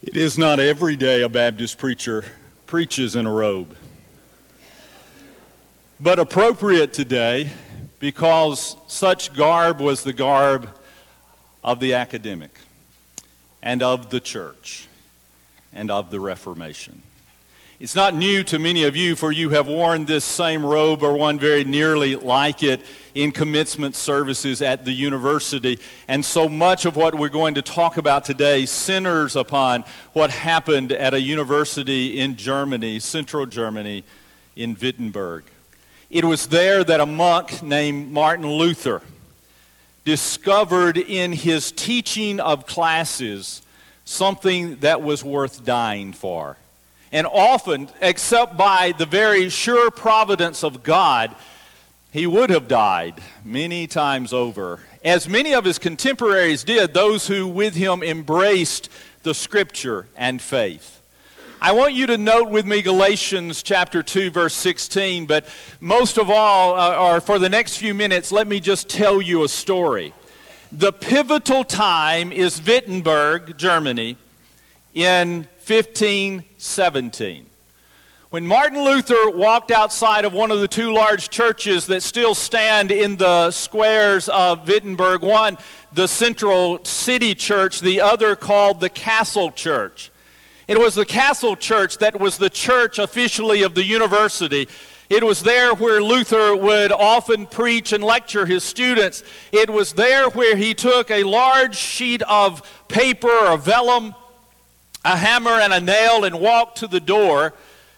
It is not every day a Baptist preacher preaches in a robe, but appropriate today because such garb was the garb of the academic and of the church and of the Reformation. It's not new to many of you, for you have worn this same robe or one very nearly like it in commencement services at the university. And so much of what we're going to talk about today centers upon what happened at a university in Germany, central Germany, in Wittenberg. It was there that a monk named Martin Luther discovered in his teaching of classes something that was worth dying for. And often, except by the very sure providence of God, he would have died many times over, as many of his contemporaries did, those who with him embraced the Scripture and faith. I want you to note with me Galatians chapter 2, verse 16, but most of all, or for the next few minutes, let me just tell you a story. The pivotal time is Wittenberg, Germany, in 1517. When Martin Luther walked outside of one of the two large churches that still stand in the squares of Wittenberg, one the central city church, the other called the Castle Church. It was the Castle Church that was the church officially of the university. It was there where Luther would often preach and lecture his students. It was there where he took a large sheet of paper or vellum, a hammer and a nail, and walked to the door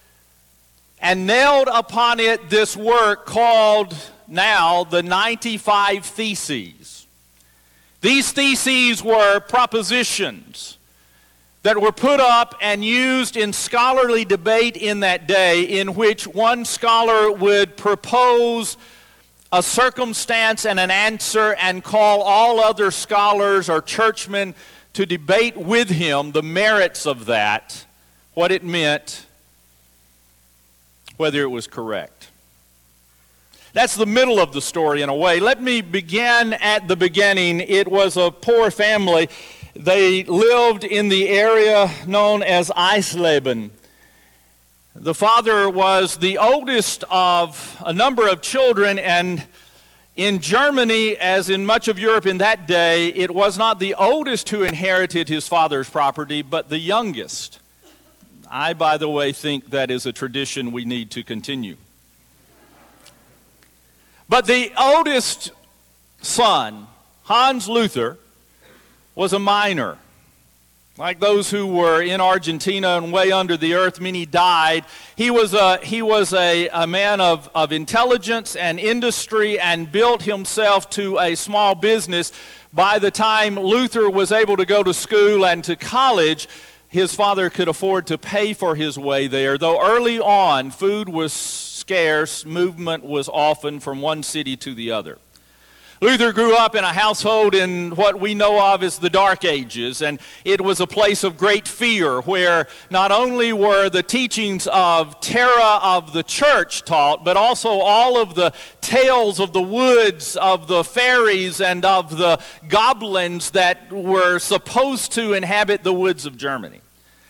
and nailed upon it this work called now the 95 Theses. These theses were propositions that were put up and used in scholarly debate in that day, in which one scholar would propose a circumstance and an answer and call all other scholars or churchmen to debate with him the merits of that, what it meant, whether it was correct. That's the middle of the story in a way. Let me begin at the beginning. It was a poor family. They lived in the area known as Eisleben. The father was the oldest of a number of children, and in Germany, as in much of Europe in that day, it was not the oldest who inherited his father's property, but the youngest. I, by the way, think that is a tradition we need to continue. But the oldest son, Hans Luther, was a miner. Like those who were in Argentina and way under the earth, many died. He was a man of intelligence and industry and built himself to a small business. By the time Luther was able to go to school and to college, his father could afford to pay for his way there. Though early on, food was scarce, movement was often from one city to the other. Luther grew up in a household in what we know of as the Dark Ages, and it was a place of great fear where not only were the teachings of terror of the church taught, but also all of the tales of the woods, of the fairies, and of the goblins that were supposed to inhabit the woods of Germany.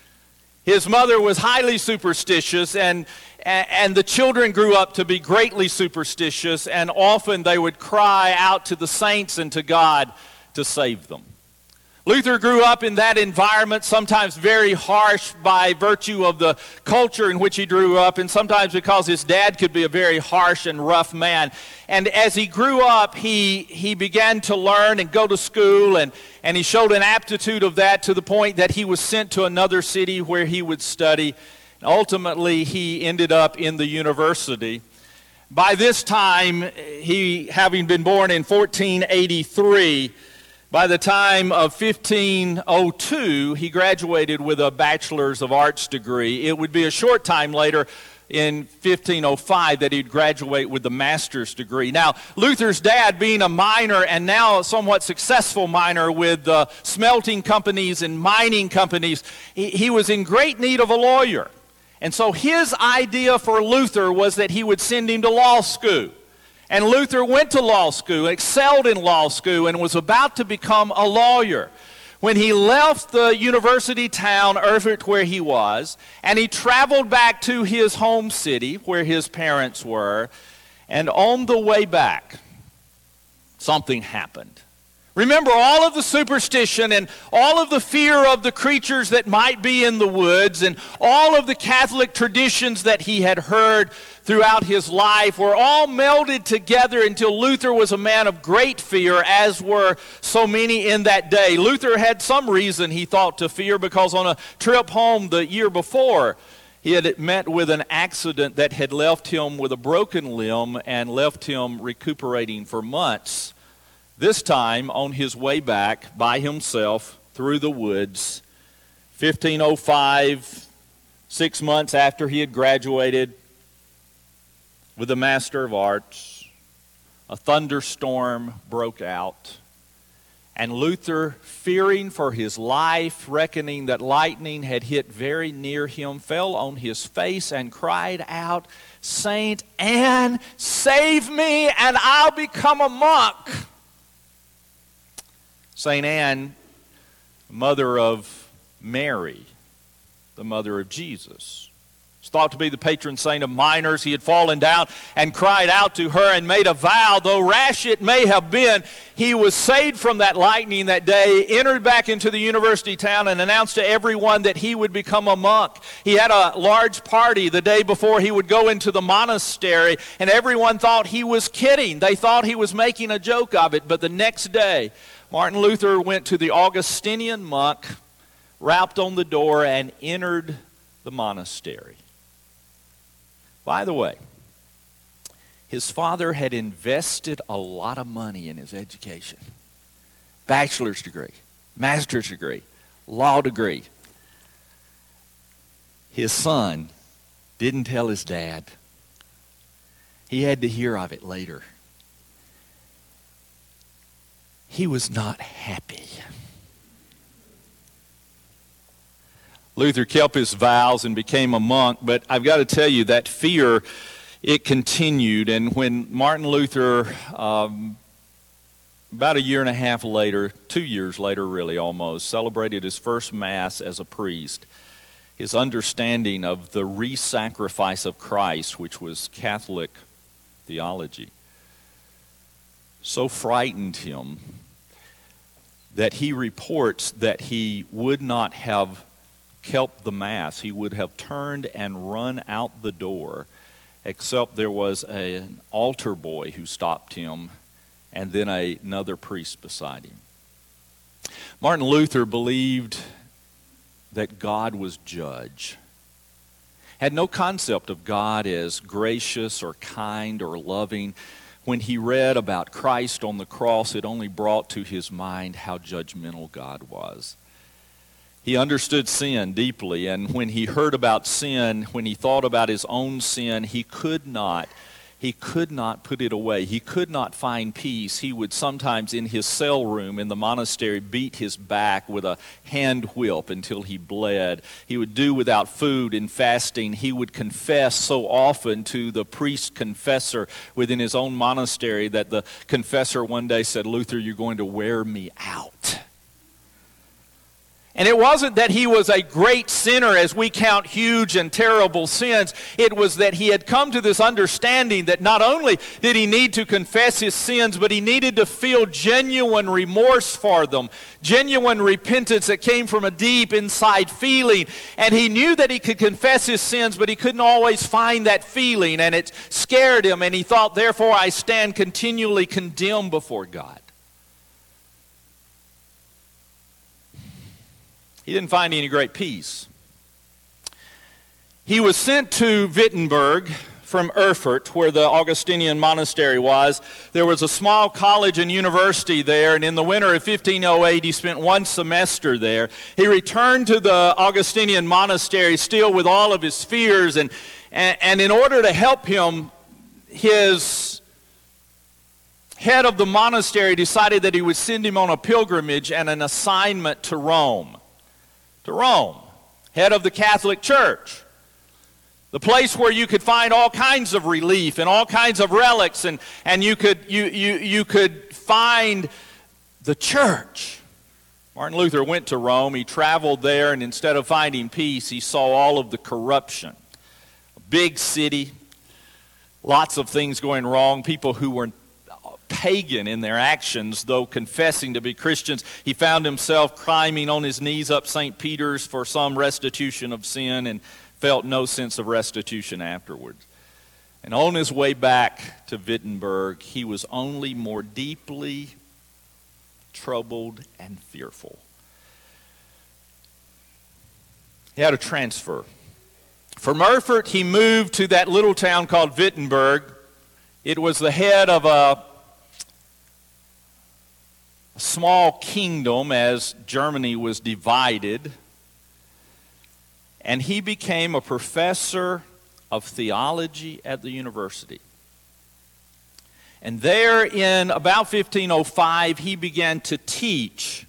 His mother was highly superstitious, and the children grew up to be greatly superstitious, and often they would cry out to the saints and to God to save them. Luther grew up in that environment, sometimes very harsh by virtue of the culture in which he grew up, and sometimes because his dad could be a very harsh and rough man. And as he grew up, he began to learn and go to school, and he showed an aptitude of that to the point that he was sent to another city where he would study. Ultimately, he ended up in the university. By this time, he having been born in 1483, by the time of 1502, he graduated with a Bachelor's of Arts degree. It would be a short time later, in 1505, that he'd graduate with the master's degree. Now, Luther's dad, being a miner and now a somewhat successful miner with smelting companies and mining companies, he was in great need of a lawyer. And so his idea for Luther was that he would send him to law school. And Luther went to law school, excelled in law school, and was about to become a lawyer when he left the university town, Erfurt, where he was, and he traveled back to his home city where his parents were, and on the way back, something happened. Remember all of the superstition and all of the fear of the creatures that might be in the woods and all of the Catholic traditions that he had heard throughout his life were all melded together until Luther was a man of great fear, as were so many in that day. Luther had some reason, he thought, to fear, because on a trip home the year before, he had met with an accident that had left him with a broken limb and left him recuperating for months. This time, on his way back by himself through the woods, 1505, 6 months after he had graduated with a Master of Arts, a thunderstorm broke out. And Luther, fearing for his life, reckoning that lightning had hit very near him, fell on his face and cried out, "Saint Anne, save me, and I'll become a monk." St. Anne, mother of Mary, the mother of Jesus, is thought to be the patron saint of miners. He had fallen down and cried out to her and made a vow. Though rash it may have been, he was saved from that lightning that day, entered back into the university town, and announced to everyone that he would become a monk. He had a large party the day before he would go into the monastery, and everyone thought he was kidding. They thought he was making a joke of it. But the next day, Martin Luther went to the Augustinian monk, rapped on the door, and entered the monastery. By the way, his father had invested a lot of money in his education. Bachelor's degree, master's degree, law degree. His son didn't tell his dad. He had to hear of it later. He was not happy. Luther kept his vows and became a monk, but I've got to tell you that fear, it continued. And when Martin Luther, about a year and a half later, 2 years later really almost, celebrated his first Mass as a priest, his understanding of the re-sacrifice of Christ, which was Catholic theology, so frightened him that he reports that he would not have kept the Mass. He would have turned and run out the door, except there was an altar boy who stopped him and then another priest beside him. Martin Luther believed that God was judge. Had no concept of God as gracious or kind or loving. When he read about Christ on the cross, it only brought to his mind how judgmental God was. He understood sin deeply, and when he heard about sin, when he thought about his own sin, he could not put it away. He could not find peace. He would sometimes in his cell room in the monastery beat his back with a hand whip until he bled. He would do without food and fasting. He would confess so often to the priest confessor within his own monastery that the confessor one day said, "Luther, you're going to wear me out." And it wasn't that he was a great sinner as we count huge and terrible sins. It was that he had come to this understanding that not only did he need to confess his sins, but he needed to feel genuine remorse for them, genuine repentance that came from a deep inside feeling. And he knew that he could confess his sins, but he couldn't always find that feeling, and it scared him, and he thought, therefore I stand continually condemned before God. He didn't find any great peace. He was sent to Wittenberg from Erfurt, where the Augustinian monastery was. There was a small college and university there, and in the winter of 1508, he spent one semester there. He returned to the Augustinian monastery still with all of his fears, and in order to help him, his head of the monastery decided that he would send him on a pilgrimage and an assignment to Rome. To Rome, head of the Catholic Church, the place where you could find all kinds of relief and all kinds of relics, and you could find the church. Martin Luther went to Rome. He traveled there, and instead of finding peace, he saw all of the corruption. A big city, lots of things going wrong, people who were pagan in their actions, though confessing to be Christians. He found himself climbing on his knees up St. Peter's for some restitution of sin and felt no sense of restitution afterwards. And on his way back to Wittenberg, he was only more deeply troubled and fearful. He had a transfer. From Erfurt, he moved to that little town called Wittenberg. It was the head of a small kingdom as Germany was divided. And he became a professor of theology at the university. And there in about 1505, he began to teach,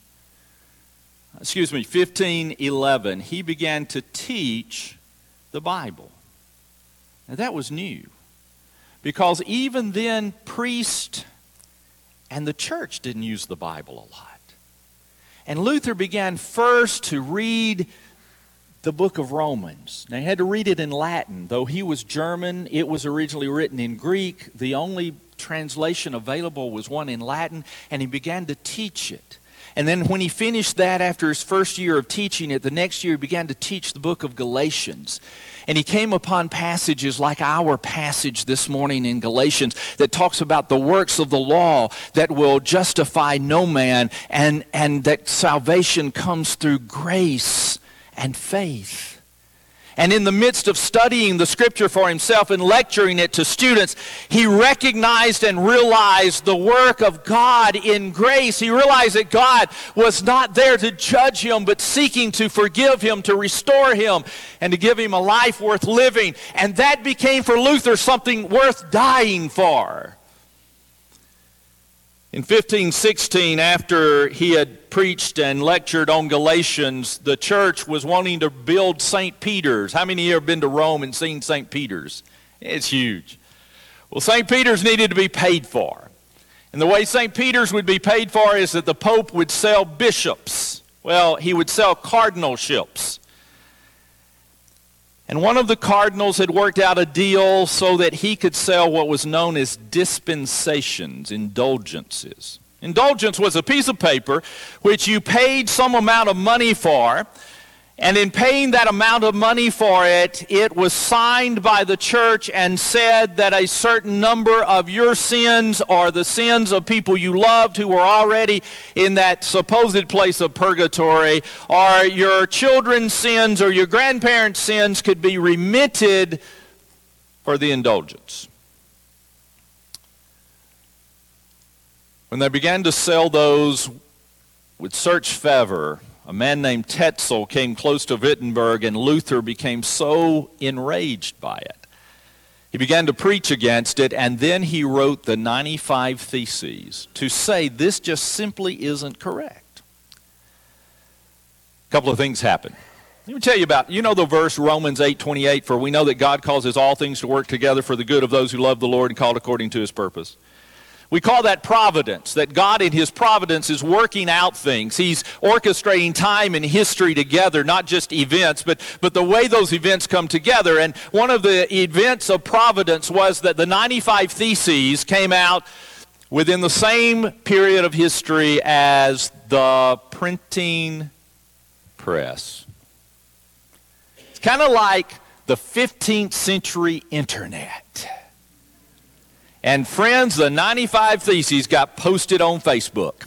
1511, he began to teach the Bible. Now that was new, because even then, priests and the church didn't use the Bible a lot. And Luther began first to read the book of Romans. Now, he had to read it in Latin. Though he was German, it was originally written in Greek. The only translation available was one in Latin, and he began to teach it. And then when he finished that, after his first year of teaching it, the next year he began to teach the book of Galatians. And he came upon passages like our passage this morning in Galatians that talks about the works of the law that will justify no man, and that salvation comes through grace and faith. And in the midst of studying the Scripture for himself and lecturing it to students, he recognized and realized the work of God in grace. He realized that God was not there to judge him, but seeking to forgive him, to restore him, and to give him a life worth living. And that became for Luther something worth dying for. In 1516, after he had preached and lectured on Galatians, the church was wanting to build St. Peter's. How many of you have been to Rome and seen St. Peter's? It's huge. Well, St. Peter's needed to be paid for. And the way St. Peter's would be paid for is that the Pope would sell bishops. Well, he would sell cardinalships. And one of the cardinals had worked out a deal so that he could sell what was known as dispensations, indulgences. Indulgence was a piece of paper which you paid some amount of money for, and in paying that amount of money for it, it was signed by the church and said that a certain number of your sins or the sins of people you loved who were already in that supposed place of purgatory, or your children's sins or your grandparents' sins could be remitted for the indulgence. When they began to sell those with such favor, a man named Tetzel came close to Wittenberg, and Luther became so enraged by it. He began to preach against it, and then he wrote the 95 Theses to say this just simply isn't correct. A couple of things happened. Let me tell you about, you know the verse Romans 8:28, for we know that God causes all things to work together for the good of those who love the Lord and called according to his purpose. We call that providence, that God in his providence is working out things. He's orchestrating time and history together, not just events, but the way those events come together. And one of the events of providence was that the 95 Theses came out within the same period of history as the printing press. It's kind of like the 15th century internet. And friends, the 95 Theses got posted on Facebook.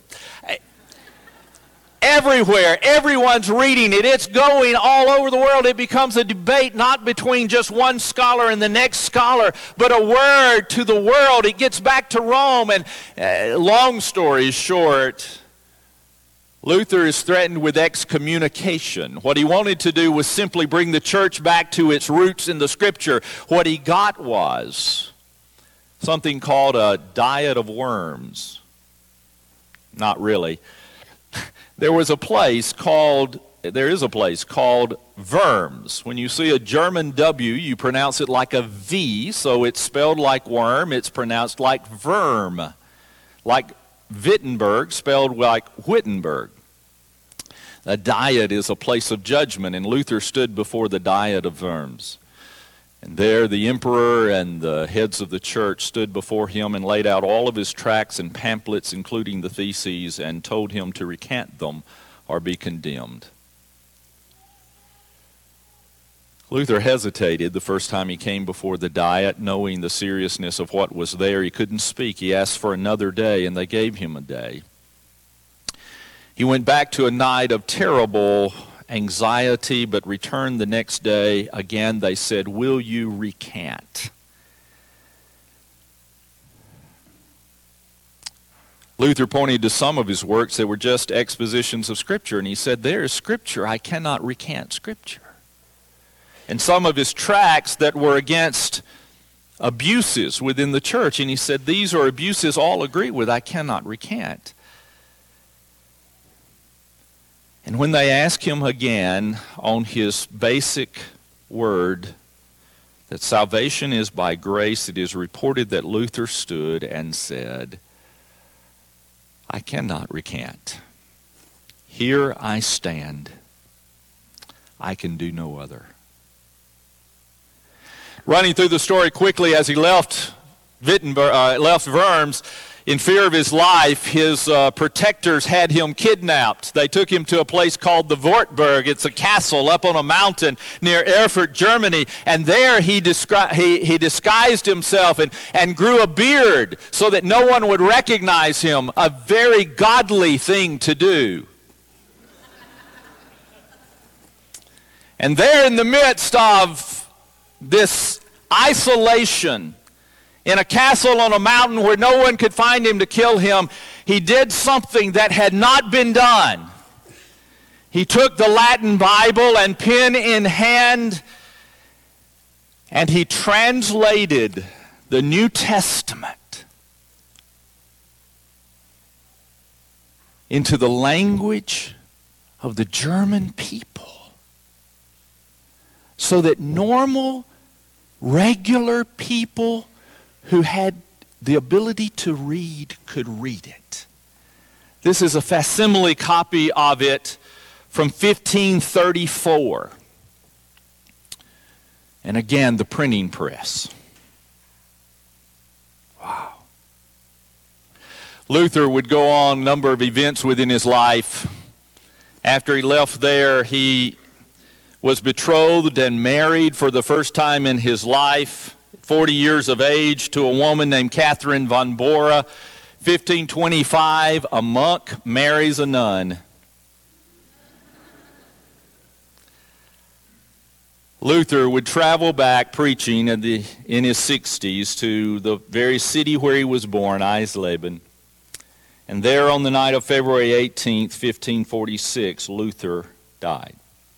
Everywhere, everyone's reading it. It's going all over the world. It becomes a debate not between just one scholar and the next scholar, but a word to the world. It gets back to Rome. And long story short, Luther is threatened with excommunication. What he wanted to do was simply bring the church back to its roots in the Scripture. What he got was something called a diet of worms. Not really. There is a place called Worms. When you see a German W, you pronounce it like a V, so it's spelled like worm, it's pronounced like Worm. Like Wittenberg, spelled like Wittenberg. A diet is a place of judgment, and Luther stood before the Diet of Worms. And there the emperor and the heads of the church stood before him and laid out all of his tracts and pamphlets, including the theses, and told him to recant them or be condemned. Luther hesitated the first time he came before the Diet, knowing the seriousness of what was there. He couldn't speak. He asked for another day, and they gave him a day. He went back to a night of terrible anxiety, but returned the next day. Again, they said, "Will you recant?" Luther pointed to some of his works that were just expositions of Scripture, and he said, "There is Scripture. I cannot recant Scripture." And some of his tracts that were against abuses within the church, and he said, "These are abuses all agree with. I cannot recant." And when they asked him again on his basic word that salvation is by grace, it is reported that Luther stood and said, "I cannot recant. Here I stand. I can do no other." Running through the story quickly, as he left Worms, in fear of his life, his protectors had him kidnapped. They took him to a place called the Wartburg. It's a castle up on a mountain near Erfurt, Germany. And there he disguised himself and grew a beard so that no one would recognize him. A very godly thing to do. And there in the midst of this isolation, in a castle on a mountain where no one could find him to kill him, he did something that had not been done. He took the Latin Bible and pen in hand, and he translated the New Testament into the language of the German people, so that normal, regular people who had the ability to read could read it. This is a facsimile copy of it from 1534. And again, the printing press. Wow. Luther would go on a number of events within his life. After he left there, he was betrothed and married for the first time in his life, 40 years of age, to a woman named Catherine von Bora. 1525, a monk marries a nun. Luther would travel back preaching in his 60s to the very city where he was born, Eisleben. And there on the night of February 18th, 1546, Luther died.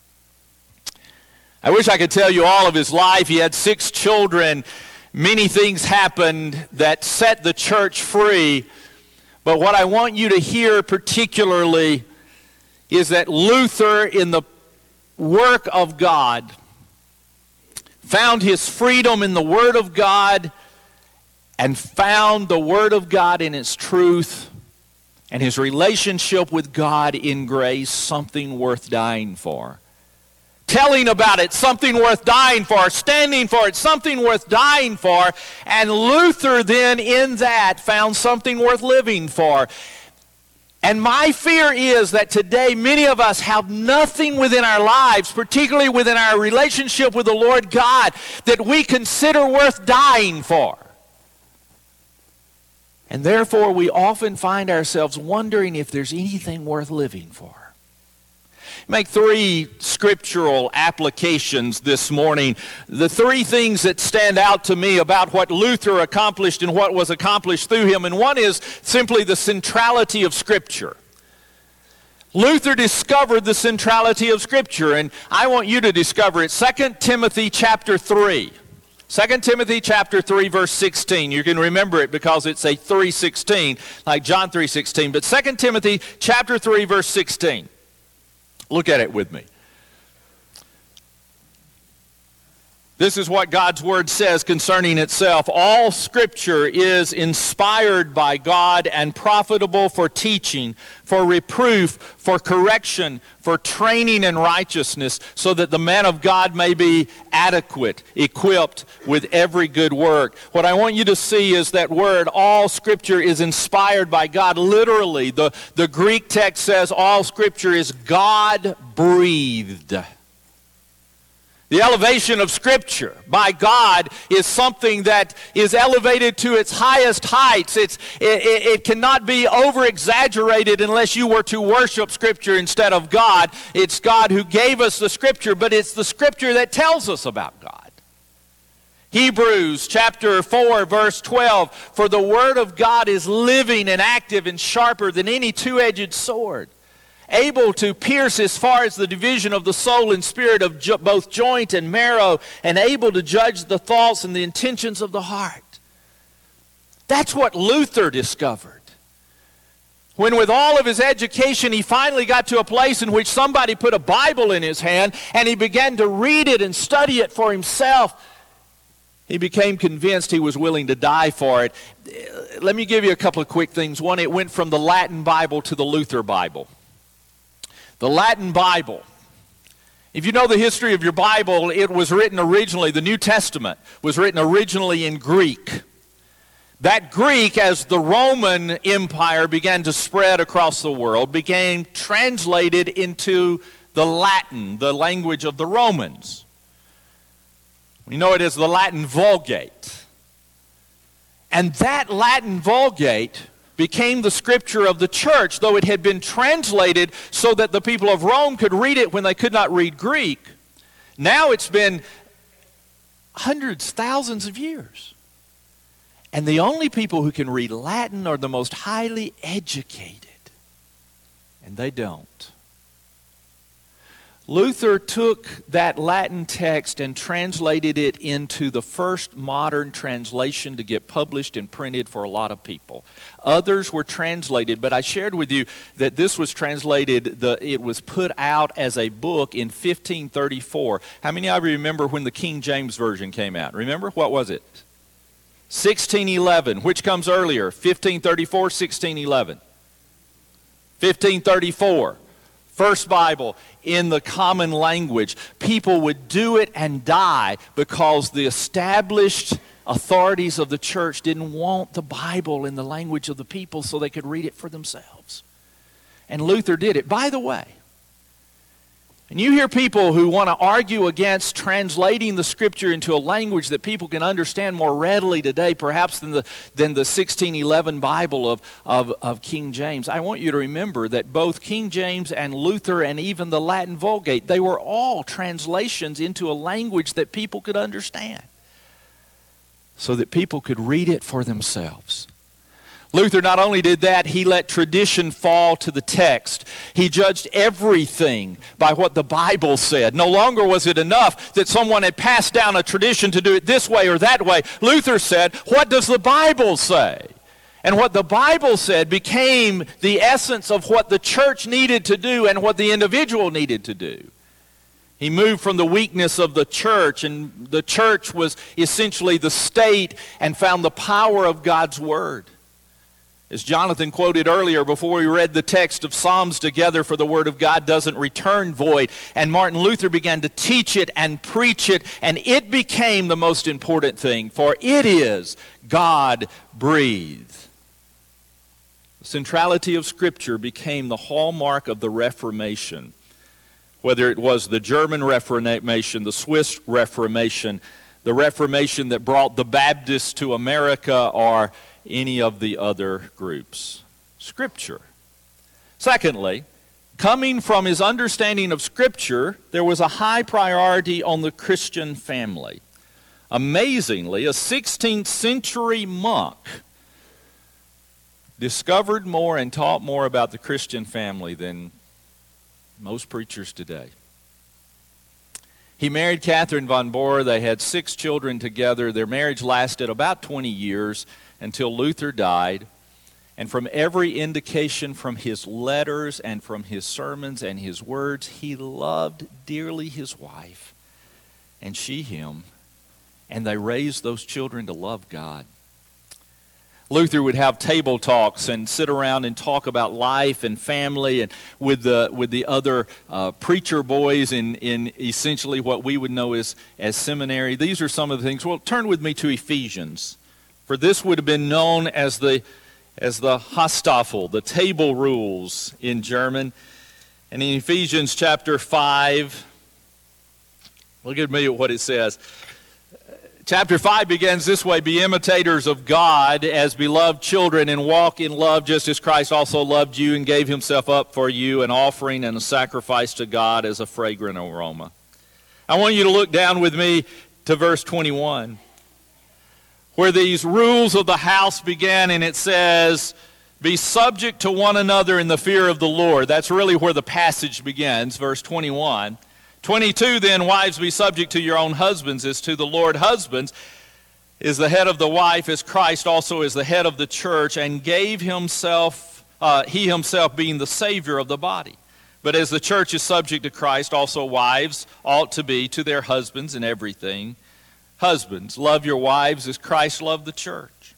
I wish I could tell you all of his life. He had 6 children. Many things happened that set the church free. But what I want you to hear particularly is that Luther, in the work of God, found his freedom in the Word of God and found the Word of God in its truth and his relationship with God in grace something worth dying for. Telling about it, something worth dying for. Standing for it, something worth dying for. And Luther then in that found something worth living for. And my fear is that today many of us have nothing within our lives, particularly within our relationship with the Lord God, that we consider worth dying for. And therefore we often find ourselves wondering if there's anything worth living for. Make 3 scriptural applications this morning. The 3 things that stand out to me about what Luther accomplished and what was accomplished through him. And one is simply the centrality of Scripture. Luther discovered the centrality of Scripture, and I want you to discover it. 2 Timothy chapter 3. 2 Timothy chapter 3 verse 16. You can remember it because it's a 3:16, like John 3:16. But 2 Timothy chapter 3 verse 16. Look at it with me. This is what God's Word says concerning itself. All Scripture is inspired by God and profitable for teaching, for reproof, for correction, for training in righteousness, so that the man of God may be adequate, equipped with every good work. What I want you to see is that word, all Scripture is inspired by God. Literally, the Greek text says all Scripture is God-breathed. The elevation of Scripture by God is something that is elevated to its highest heights. It cannot be over-exaggerated unless you were to worship Scripture instead of God. It's God who gave us the Scripture, but it's the Scripture that tells us about God. Hebrews chapter 4, verse 12, for the Word of God is living and active and sharper than any two-edged sword, able to pierce as far as the division of the soul and spirit of both joint and marrow, and able to judge the thoughts and the intentions of the heart. That's what Luther discovered. When with all of his education, he finally got to a place in which somebody put a Bible in his hand, and he began to read it and study it for himself. He became convinced he was willing to die for it. Let me give you a couple of quick things. One, it went from the Latin Bible to the Luther Bible. The Latin Bible. If you know the history of your Bible, it was written originally, the New Testament was written originally in Greek. That Greek, as the Roman Empire began to spread across the world, became translated into the Latin, the language of the Romans. We know it as the Latin Vulgate. And that Latin Vulgate became the scripture of the church, though it had been translated so that the people of Rome could read it when they could not read Greek. Now it's been hundreds, thousands of years. And the only people who can read Latin are the most highly educated. And they don't. Luther took that Latin text and translated it into the first modern translation to get published and printed for a lot of people. Others were translated, but I shared with you that this was translated, it was put out as a book in 1534. How many of you remember when the King James Version came out? Remember? What was it? 1611. Which comes earlier? 1534, 1611. 1534. First Bible in the common language. People would do it and die because the established authorities of the church didn't want the Bible in the language of the people so they could read it for themselves. And Luther did it. By the way, and you hear people who want to argue against translating the Scripture into a language that people can understand more readily today, perhaps than the 1611 Bible of King James. I want you to remember that both King James and Luther and even the Latin Vulgate, they were all translations into a language that people could understand, so that people could read it for themselves. Luther not only did that, he let tradition fall to the text. He judged everything by what the Bible said. No longer was it enough that someone had passed down a tradition to do it this way or that way. Luther said, what does the Bible say? And what the Bible said became the essence of what the church needed to do and what the individual needed to do. He moved from the weakness of the church, and the church was essentially the state, and found the power of God's Word. As Jonathan quoted earlier before we read the text of Psalms together, for the Word of God doesn't return void. And Martin Luther began to teach it and preach it, and it became the most important thing, for it is God-breathed. The centrality of Scripture became the hallmark of the Reformation. Whether it was the German Reformation, the Swiss Reformation, the Reformation that brought the Baptists to America, or any of the other groups. Scripture. Secondly, coming from his understanding of Scripture, there was a high priority on the Christian family. Amazingly, a 16th century monk discovered more and taught more about the Christian family than most preachers today. He married Catherine von Bora. They had 6 children together. Their marriage lasted about 20 years until Luther died. And from every indication from his letters and from his sermons and his words, he loved dearly his wife, and she him. And they raised those children to love God. Luther would have table talks and sit around and talk about life and family and with the other preacher boys in essentially what we would know as seminary. These are some of the things. Well, turn with me to Ephesians. For this would have been known as the Haustafel, the table rules in German. And in Ephesians chapter 5, look at me at what it says. Chapter 5 begins this way: be imitators of God as beloved children and walk in love just as Christ also loved you and gave himself up for you, an offering and a sacrifice to God as a fragrant aroma. I want you to look down with me to verse 21, where these rules of the house began, and it says, be subject to one another in the fear of the Lord. That's really where the passage begins, verse 21. 22, then, wives, be subject to your own husbands as to the Lord. Husbands is the head of the wife, as Christ also is the head of the church, and gave himself, he himself being the Savior of the body. But as the church is subject to Christ, also wives ought to be to their husbands in everything. Husbands, love your wives as Christ loved the church,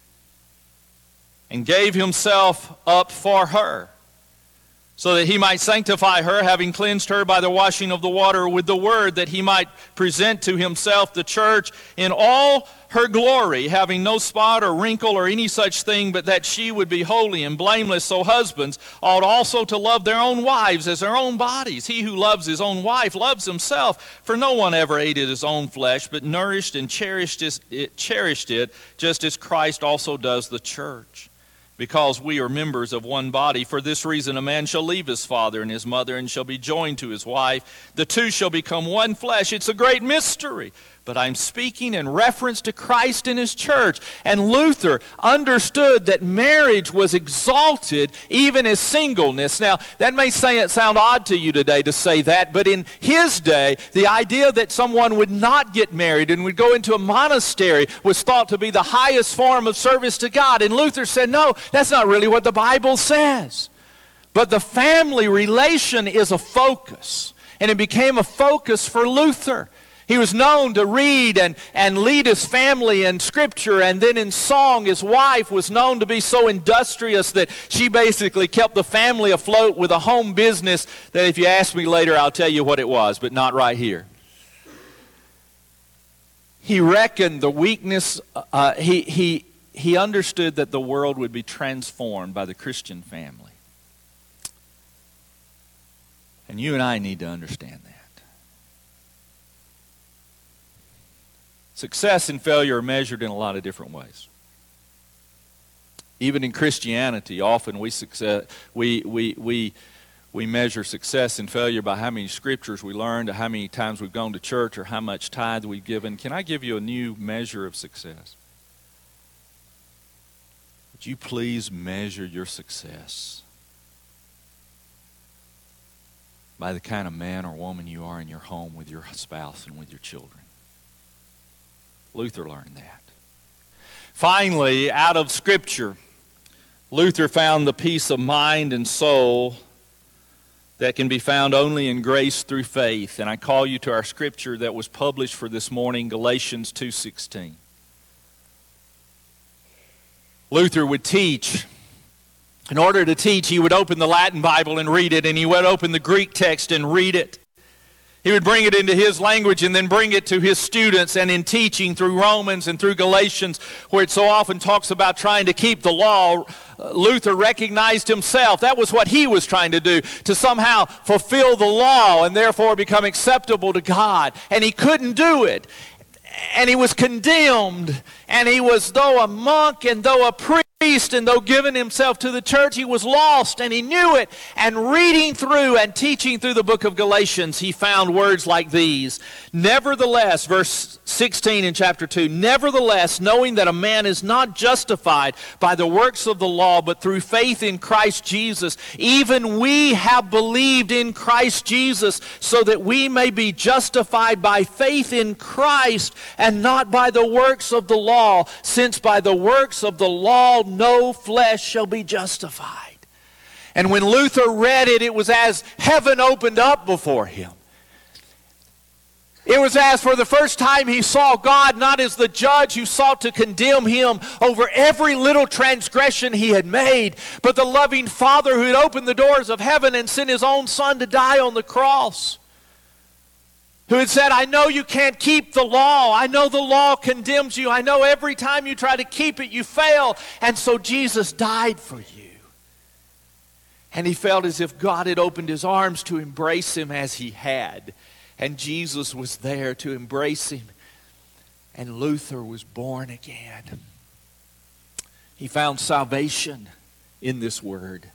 and gave himself up for her, so that he might sanctify her, having cleansed her by the washing of the water with the word, that he might present to himself the church in all her glory, having no spot or wrinkle or any such thing, but that she would be holy and blameless. So husbands ought also to love their own wives as their own bodies. He who loves his own wife loves himself, for no one ever hated his own flesh, but nourished and cherished it, just as Christ also does the church, because we are members of one body. For this reason a man shall leave his father and his mother and shall be joined to his wife. The two shall become one flesh. It's a great mystery, but I'm speaking in reference to Christ and his church. And Luther understood that marriage was exalted even as singleness. Now, that may sound odd to you today to say that, but in his day, the idea that someone would not get married and would go into a monastery was thought to be the highest form of service to God. And Luther said, no, that's not really what the Bible says. But the family relation is a focus, and it became a focus for Luther. He was known to read and lead his family in Scripture, and then in song. His wife was known to be so industrious that she basically kept the family afloat with a home business that if you ask me later, I'll tell you what it was, but not right here. He reckoned the weakness, he understood that the world would be transformed by the Christian family. And you and I need to understand that. Success and failure are measured in a lot of different ways. Even in Christianity, often we measure success and failure by how many scriptures we learned, or how many times we've gone to church, or how much tithe we've given. Can I give you a new measure of success? Would you please measure your success by the kind of man or woman you are in your home with your spouse and with your children? Luther learned that. Finally, out of Scripture, Luther found the peace of mind and soul that can be found only in grace through faith. And I call you to our Scripture that was published for this morning, Galatians 2:16. Luther would teach. In order to teach, he would open the Latin Bible and read it, and he would open the Greek text and read it. He would bring it into his language and then bring it to his students, and in teaching through Romans and through Galatians, where it so often talks about trying to keep the law, Luther recognized himself. That was what he was trying to do, to somehow fulfill the law and therefore become acceptable to God. And he couldn't do it. And he was condemned. And he was, though a monk and though a priest, and though giving himself to the church, he was lost, and he knew it. And reading through and teaching through the book of Galatians, he found words like these. Nevertheless, verse 16 in chapter 2, nevertheless, knowing that a man is not justified by the works of the law, but through faith in Christ Jesus, even we have believed in Christ Jesus, so that we may be justified by faith in Christ, and not by the works of the law, since by the works of the law no flesh shall be justified. And when Luther read it, it was as heaven opened up before him. It was as for the first time he saw God not as the judge who sought to condemn him over every little transgression he had made, but the loving Father who had opened the doors of heaven and sent his own Son to die on the cross. Who had said, I know you can't keep the law. I know the law condemns you. I know every time you try to keep it, you fail. And so Jesus died for you. And he felt as if God had opened his arms to embrace him as he had. And Jesus was there to embrace him. And Luther was born again. He found salvation in this word.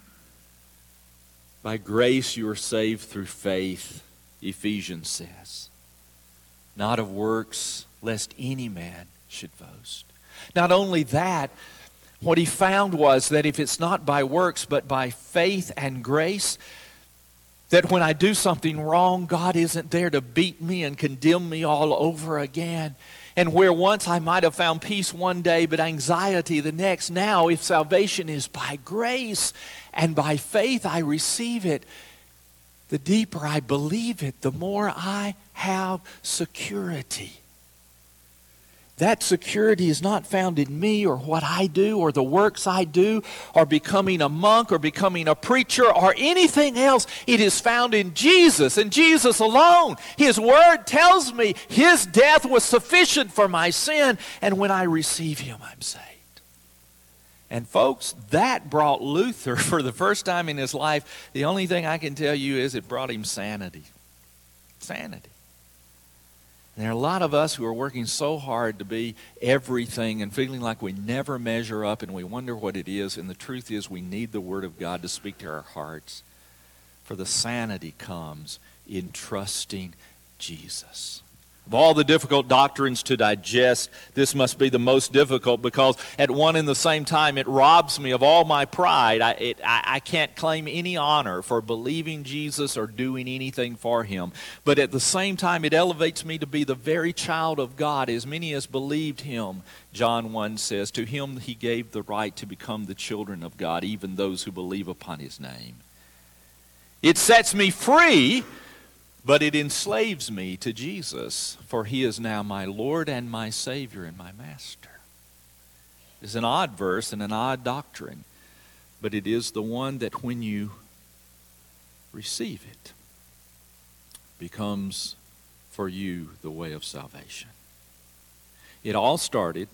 By grace you are saved through faith, Ephesians says. Not of works, lest any man should boast. Not only that, what he found was that if it's not by works but by faith and grace, that when I do something wrong, God isn't there to beat me and condemn me all over again. And where once I might have found peace one day but anxiety the next, now if salvation is by grace and by faith I receive it, the deeper I believe it, the more I have security. That security is not found in me or what I do or the works I do or becoming a monk or becoming a preacher or anything else. It is found in Jesus and Jesus alone. His word tells me his death was sufficient for my sin, and when I receive him, I'm saved. And folks, that brought Luther, for the first time in his life, the only thing I can tell you is it brought him sanity. Sanity. And there are a lot of us who are working so hard to be everything and feeling like we never measure up and we wonder what it is. And the truth is we need the Word of God to speak to our hearts. For the sanity comes in trusting Jesus. Of all the difficult doctrines to digest, this must be the most difficult because at one and the same time it robs me of all my pride. I can't claim any honor for believing Jesus or doing anything for him. But at the same time it elevates me to be the very child of God. As many as believed him, John 1 says, to him he gave the right to become the children of God, even those who believe upon his name. It sets me free, but it enslaves me to Jesus, for he is now my Lord and my Savior and my Master. It's an odd verse and an odd doctrine, but it is the one that when you receive it, becomes for you the way of salvation. It all started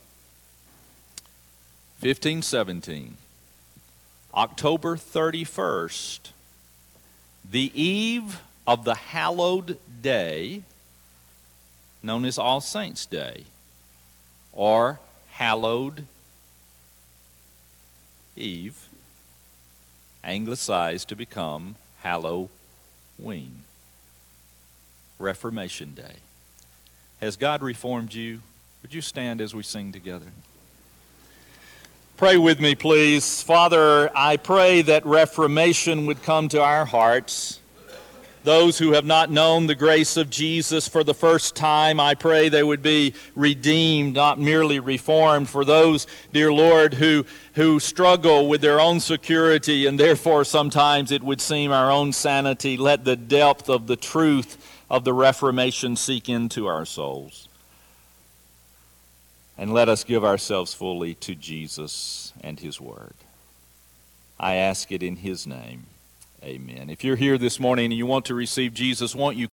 1517, October 31st, the eve of the hallowed day known as All Saints' Day, or Hallowed Eve, anglicized to become Halloween, Reformation Day. Has God reformed you? Would you stand as we sing together? Pray with me, please. Father, I pray that reformation would come to our hearts. Those who have not known the grace of Jesus for the first time, I pray they would be redeemed, not merely reformed. For those, dear Lord, who struggle with their own security and therefore sometimes it would seem our own sanity, let the depth of the truth of the Reformation seek into our souls. And let us give ourselves fully to Jesus and his word. I ask it in his name. Amen. If you're here this morning and you want to receive Jesus, won't you